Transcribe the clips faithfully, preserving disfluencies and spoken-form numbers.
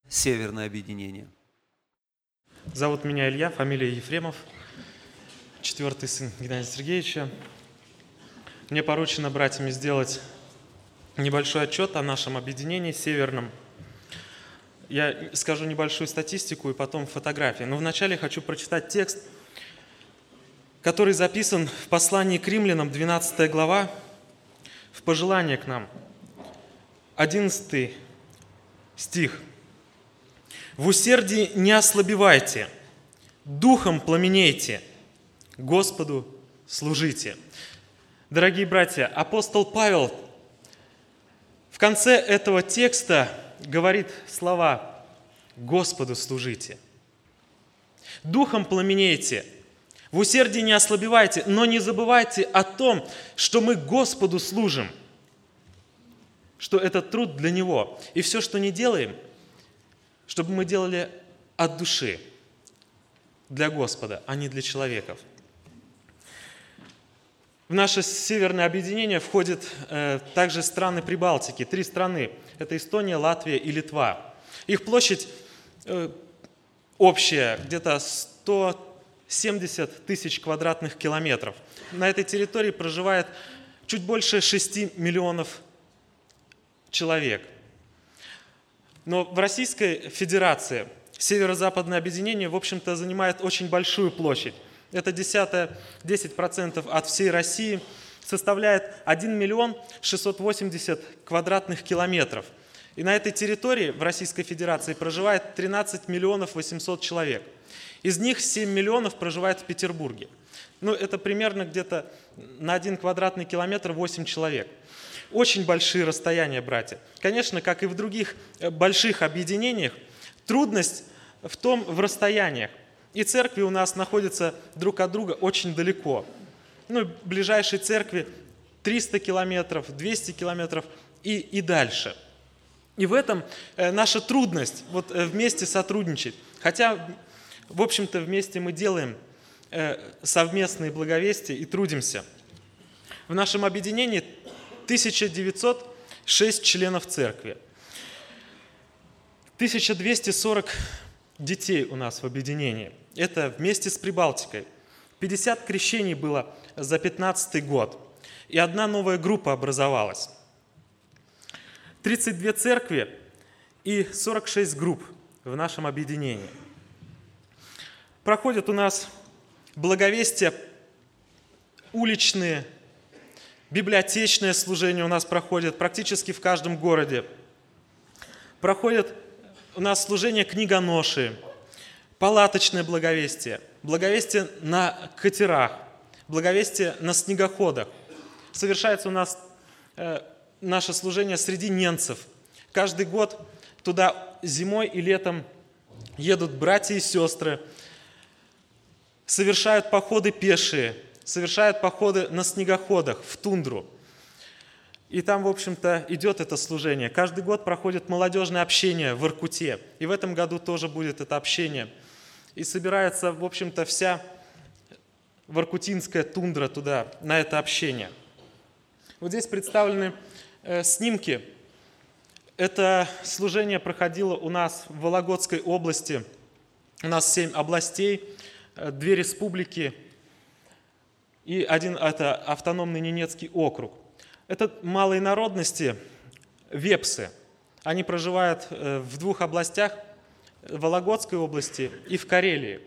Северное объединение. Зовут меня Илья, фамилия Ефремов, четвертый сын Геннадия Сергеевича. Мне поручено братьями сделать небольшой отчет о нашем объединении северном. Я скажу небольшую статистику и потом фотографии. Но вначале хочу прочитать текст, который записан в послании к римлянам, двенадцатая глава, в пожелание к нам, одиннадцатый стих. «В усердии не ослабевайте, духом пламенейте, Господу служите». Дорогие братья, апостол Павел в конце этого текста говорит слова «Господу служите». Духом пламенейте, в усердии не ослабевайте, но не забывайте о том, что мы Господу служим, что это труд для Него. И все, что не делаем, чтобы мы делали от души, для Господа, а не для человеков. В наше северное объединение входят э, также страны Прибалтики. Три страны. Это Эстония, Латвия и Литва. Их площадь э, общая, где-то сто семьдесят тысяч квадратных километров. На этой территории проживает чуть больше шести миллионов человек. Но в Российской Федерации северо-западное объединение, в общем-то, занимает очень большую площадь. Это десять процентов от всей России, составляет один миллион шестьсот восемьдесят квадратных километров. И на этой территории в Российской Федерации проживает тринадцать миллионов восемьсот человек. Из них семь миллионов проживает в Петербурге. Ну, это примерно где-то на один квадратный километр восемь человек. Очень большие расстояния, братья. Конечно, как и в других больших объединениях, трудность в том, в расстояниях. И церкви у нас находятся друг от друга очень далеко. Ну, ближайшие церкви триста километров, двести километров и, и дальше. И в этом наша трудность вот вместе сотрудничать. Хотя, в общем-то, вместе мы делаем совместные благовестия и трудимся. В нашем объединении тысяча девятьсот шесть членов церкви. тысяча двести сорок детей у нас в объединении. Это вместе с Прибалтикой. пятьдесят крещений было за пятнадцатый год. И одна новая группа образовалась. тридцать две церкви и сорок шесть групп в нашем объединении. Проходят у нас благовестия уличные, библиотечное служение у нас проходит практически в каждом городе. Проходят у нас служение книгоноши, палаточное благовестие, благовестие на катерах, благовестие на снегоходах. Совершается у нас э, наше служение среди ненцев. Каждый год туда зимой и летом едут братья и сестры, совершают походы пешие, совершают походы на снегоходах в тундру. И там, в общем-то, идет это служение. Каждый год проходит молодежное общение в Иркуте. И в этом году тоже будет это общение. И собирается, в общем-то, вся воркутинская тундра туда, на это общение. Вот здесь представлены э, снимки. Это служение проходило у нас в Вологодской области. У нас семь областей, э, две республики и один это автономный Ненецкий округ. Это малые народности, вепсы. Они проживают в двух областях, в Вологодской области и в Карелии.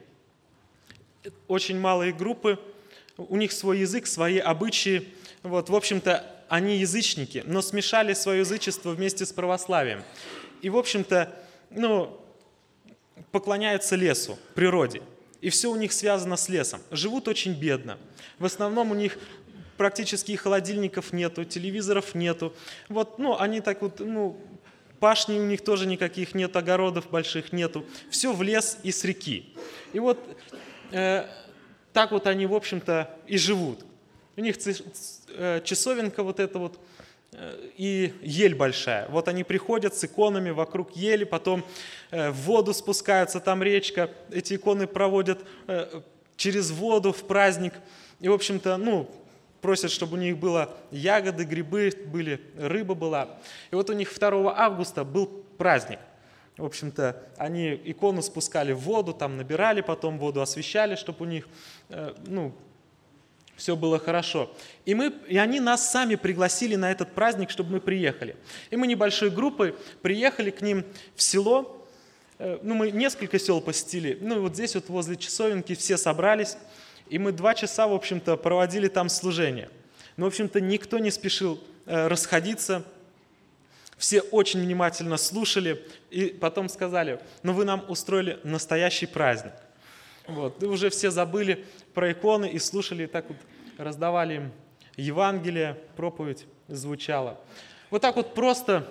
Очень малые группы, у них свой язык, свои обычаи. Вот, в общем-то, они язычники, но смешали свое язычество вместе с православием. И, в общем-то, ну, поклоняются лесу, природе. И все у них связано с лесом. Живут очень бедно. В основном у них практически холодильников нету, телевизоров нету. Вот, ну, они так вот, ну, пашни у них тоже никаких нет, огородов больших нету. Все в лес и с реки. И вот э, так вот они, в общем-то, и живут. У них часовенка вот эта вот э, и ель большая. Вот они приходят с иконами вокруг ели, потом э, в воду спускаются, там речка. Эти иконы проводят э, через воду в праздник. И, в общем-то, ну, просят, чтобы у них было ягоды, грибы были, рыба была. И вот у них второго августа был праздник. В общем-то, они икону спускали в воду, там набирали, потом воду освещали, чтобы у них, ну, все было хорошо. И, мы, и они нас сами пригласили на этот праздник, чтобы мы приехали. И мы небольшой группой приехали к ним в село. Ну, мы несколько сел посетили. Ну, и вот здесь вот возле часовенки все собрались. И мы два часа, в общем-то, проводили там служение. Но, в общем-то, никто не спешил расходиться. Все очень внимательно слушали и потом сказали: ну вы нам устроили настоящий праздник. Вот. И уже все забыли про иконы и слушали, и так вот раздавали им Евангелие, проповедь звучала. Вот так вот просто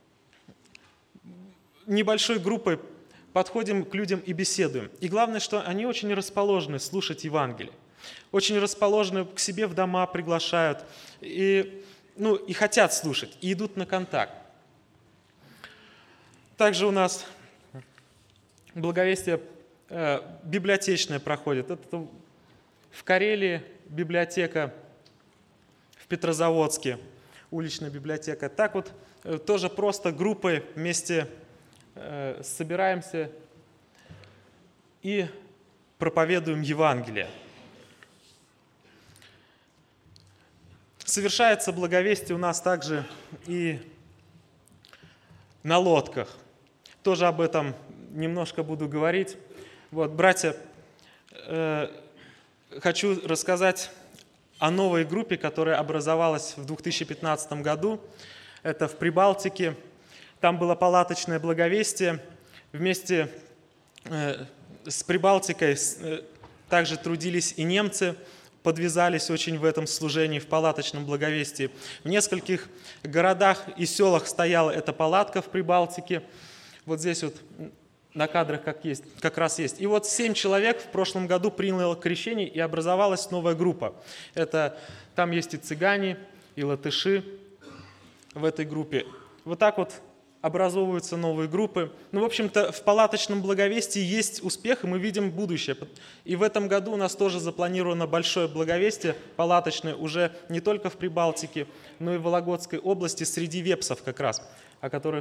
небольшой группой подходим к людям и беседуем. И главное, что они очень расположены слушать Евангелие. Очень расположены к себе в дома, приглашают и, ну, и хотят слушать, и идут на контакт. Также у нас благовестие э, библиотечное проходит. Это в Карелии библиотека, в Петрозаводске уличная библиотека. Так вот э, тоже просто группой вместе э, собираемся и проповедуем Евангелие. Совершается благовестие у нас также и на лодках. Тоже об этом немножко буду говорить. Вот, братья, э, хочу рассказать о новой группе, которая образовалась в две тысячи пятнадцатом году. Это в Прибалтике. Там было палаточное благовестие. Вместе э, с Прибалтикой э, также трудились и немцы, подвязались очень в этом служении, в палаточном благовестии. В нескольких городах и селах стояла эта палатка в Прибалтике. Вот здесь вот на кадрах как, есть, как раз есть. И вот семь человек в прошлом году приняло крещение, и образовалась новая группа. Это, там есть и цыгане, и латыши в этой группе. Вот так вот образовываются новые группы. Ну, в общем-то, в палаточном благовестии есть успех, и мы видим будущее. И в этом году у нас тоже запланировано большое благовестие палаточное, уже не только в Прибалтике, но и в Вологодской области, среди вепсов как раз, о которых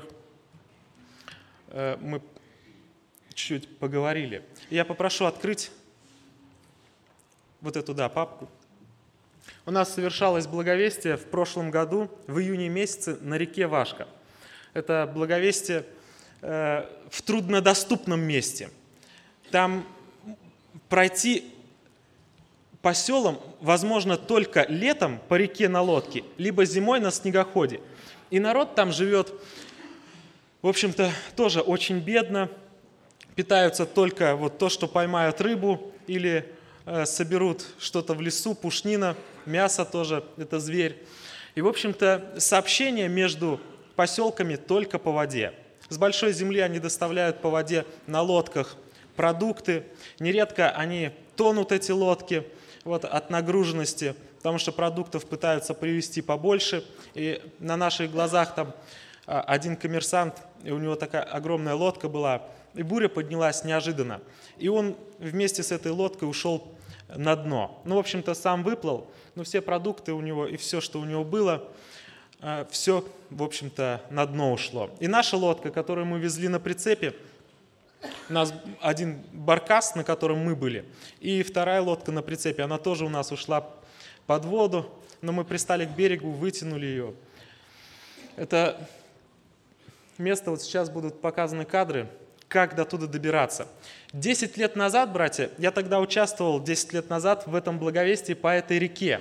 э, мы чуть-чуть поговорили. Я попрошу открыть вот эту, да, папку. У нас совершалось благовестие в прошлом году, в июне месяце, на реке Вашка. Это благовестие э, в труднодоступном месте. Там пройти по селам возможно только летом по реке на лодке, либо зимой на снегоходе. И народ там живет, в общем-то, тоже очень бедно. Питаются только вот то, что поймают рыбу или э, соберут что-то в лесу, пушнина, мясо тоже, это зверь. И, в общем-то, сообщение между поселками только по воде. С большой земли они доставляют по воде на лодках продукты. Нередко они тонут, эти лодки, вот, от нагруженности, потому что продуктов пытаются привезти побольше. И на наших глазах там один коммерсант, и у него такая огромная лодка была, и буря поднялась неожиданно. И он вместе с этой лодкой ушел на дно. Ну, в общем-то, сам выплыл, но все продукты у него и все, что у него было, все, в общем-то, на дно ушло. И наша лодка, которую мы везли на прицепе, у нас один баркас, на котором мы были, и вторая лодка на прицепе, она тоже у нас ушла под воду, но мы пристали к берегу, вытянули ее. Это место, вот сейчас будут показаны кадры, как до туда добираться. Десять лет назад, братья, я тогда участвовал, десять лет назад в этом благовестии по этой реке.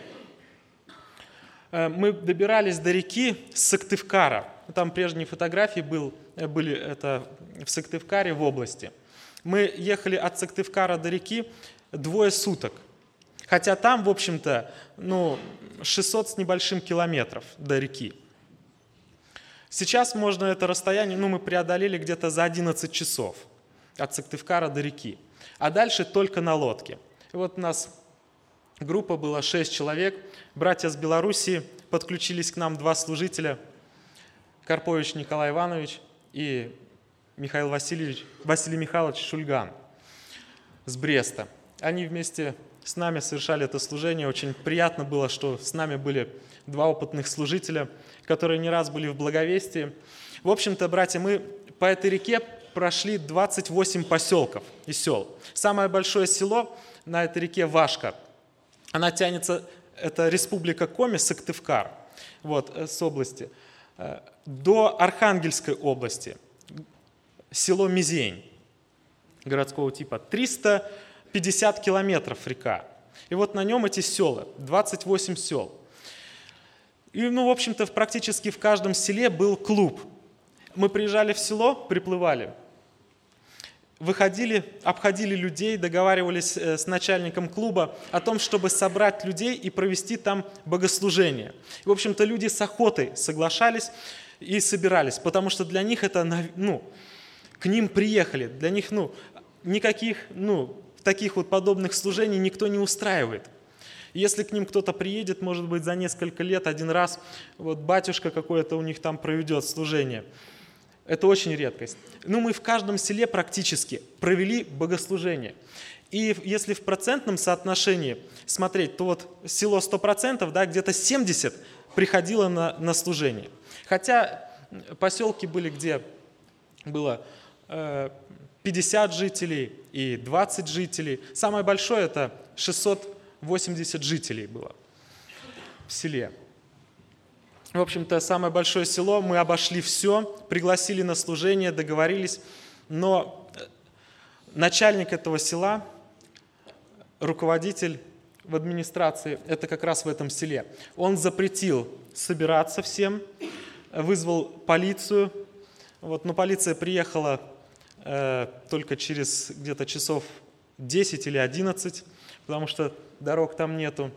Мы добирались до реки с Сыктывкара. Там прежние фотографии был, были это в Сыктывкаре в области. Мы ехали от Сыктывкара до реки двое суток. Хотя там, в общем-то, ну, шестьсот с небольшим километров до реки. Сейчас можно это расстояние, ну, мы преодолели где-то за одиннадцать часов от Сыктывкара до реки. А дальше только на лодке. И вот у нас группа была шесть человек. Братья с Белоруссии, подключились к нам два служителя, Карпович Николай Иванович и Михаил Васильевич, Василий Михайлович Шульган с Бреста. Они вместе с нами совершали это служение. Очень приятно было, что с нами были два опытных служителя, которые не раз были в благовестии. В общем-то, братья, мы по этой реке прошли двадцать восемь поселков и сел. Самое большое село на этой реке Вашка. Она тянется, это республика Коми, Сыктывкар, вот, с области, до Архангельской области, село Мизень городского типа. триста пятьдесят километров река. И вот на нем эти села, двадцать восемь сел. И, ну, в общем-то, практически в каждом селе был клуб. Мы приезжали в село, приплывали, выходили, обходили людей, договаривались с начальником клуба о том, чтобы собрать людей и провести там богослужение. И, в общем-то, люди с охотой соглашались и собирались, потому что для них это, ну, к ним приехали, для них, ну, никаких, ну, таких вот подобных служений никто не устраивает. Если к ним кто-то приедет, может быть, за несколько лет один раз, вот батюшка какой-то у них там проведет служение. Это очень редкость. Ну, мы в каждом селе практически провели богослужение. И если в процентном соотношении смотреть, то вот село сто процентов, да, где-то семьдесят приходило на, на служение. Хотя поселки были, где было э, пятьдесят жителей и двадцать жителей. Самое большое это шестьсот восемьдесят жителей было в селе. В общем-то, самое большое село, мы обошли все, пригласили на служение, договорились, но начальник этого села, руководитель в администрации, это как раз в этом селе, он запретил собираться всем, вызвал полицию, вот, но полиция приехала э, только через где-то часов десять или одиннадцать, потому что дорог там нету.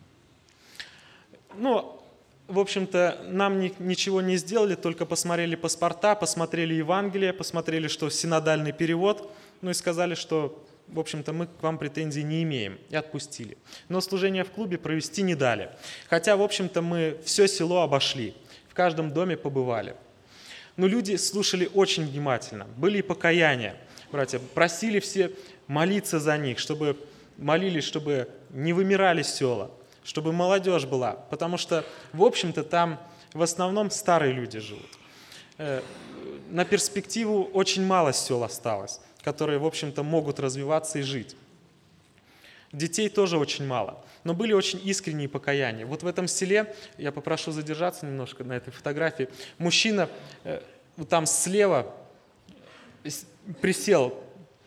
Ну, в общем-то, нам ни, ничего не сделали, только посмотрели паспорта, посмотрели Евангелие, посмотрели, что синодальный перевод, ну и сказали, что, в общем-то, мы к вам претензий не имеем, и отпустили. Но служение в клубе провести не дали. Хотя, в общем-то, мы все село обошли, в каждом доме побывали. Но люди слушали очень внимательно, были и покаяния, братья, просили все молиться за них, чтобы молились, чтобы не вымирали села, чтобы молодежь была, потому что, в общем-то, там в основном старые люди живут. На перспективу очень мало сел осталось, которые, в общем-то, могут развиваться и жить. Детей тоже очень мало, но были очень искренние покаяния. Вот в этом селе, я попрошу задержаться немножко на этой фотографии, мужчина вот там слева присел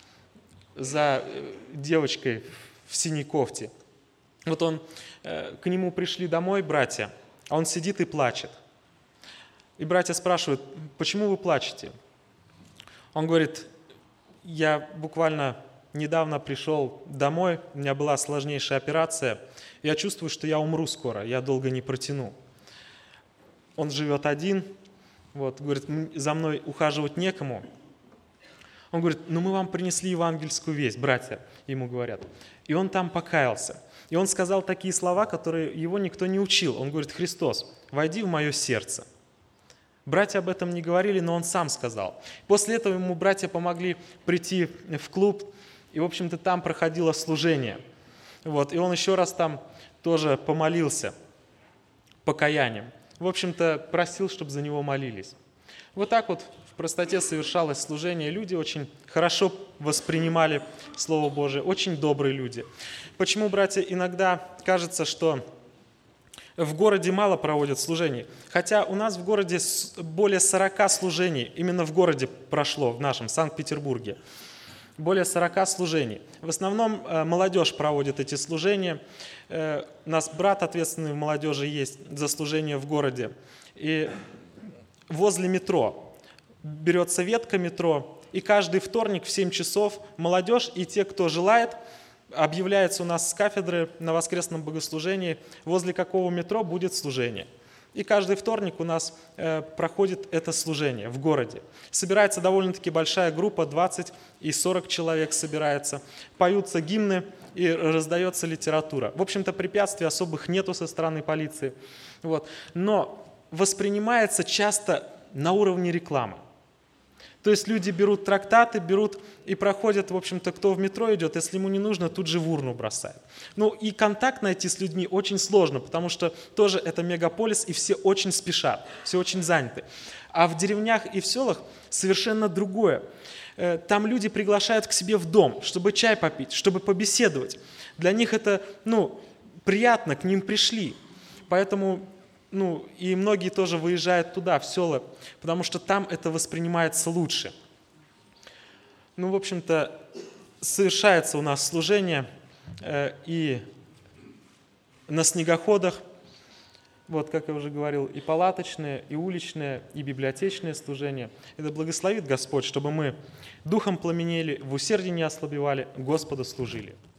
за девочкой в синей кофте. Вот он, к нему пришли домой братья, а он сидит и плачет. И братья спрашивают: почему вы плачете? Он говорит: я буквально недавно пришел домой, у меня была сложнейшая операция, я чувствую, что я умру скоро, я долго не протяну. Он живет один, вот, говорит, за мной ухаживать некому. Он говорит: ну мы вам принесли евангельскую весть, братья, ему говорят. И он там покаялся. И он сказал такие слова, которые его никто не учил. Он говорит: Христос, войди в мое сердце. Братья об этом не говорили, но он сам сказал. После этого ему братья помогли прийти в клуб, и, в общем-то, там проходило служение. Вот, и он еще раз там тоже помолился покаянием. В общем-то, просил, чтобы за него молились. Вот так вот в простоте совершалось служение. Люди очень хорошо воспринимали Слово Божие, очень добрые люди. Почему, братья, иногда кажется, что в городе мало проводят служений? Хотя у нас в городе более сорока служений, именно в городе прошло, в нашем Санкт-Петербурге. Более сорока служений. В основном молодежь проводит эти служения. У нас брат, ответственный в молодежи, есть за служение в городе. И возле метро берется ветка метро, и каждый вторник в семь часов молодежь и те, кто желает, объявляется у нас с кафедры на воскресном богослужении, возле какого метро будет служение. И каждый вторник у нас э, проходит это служение в городе. Собирается довольно-таки большая группа, двадцать и сорок человек собирается. Поются гимны и раздается литература. В общем-то, препятствий особых нету со стороны полиции. Вот. Но воспринимается часто на уровне рекламы. То есть люди берут трактаты, берут и проходят, в общем-то, кто в метро идет, если ему не нужно, тут же в урну бросает. Ну и контакт найти с людьми очень сложно, потому что тоже это мегаполис, и все очень спешат, все очень заняты. А в деревнях и в селах совершенно другое. Там люди приглашают к себе в дом, чтобы чай попить, чтобы побеседовать. Для них это, ну, приятно, к ним пришли. Поэтому, ну, и многие тоже выезжают туда, в села, потому что там это воспринимается лучше. Ну, в общем-то, совершается у нас служение э, и на снегоходах, вот, как я уже говорил, и палаточные, и уличные, и библиотечные служения. Это благословит Господь, чтобы мы духом пламенели, в усердии не ослабевали, Господу служили.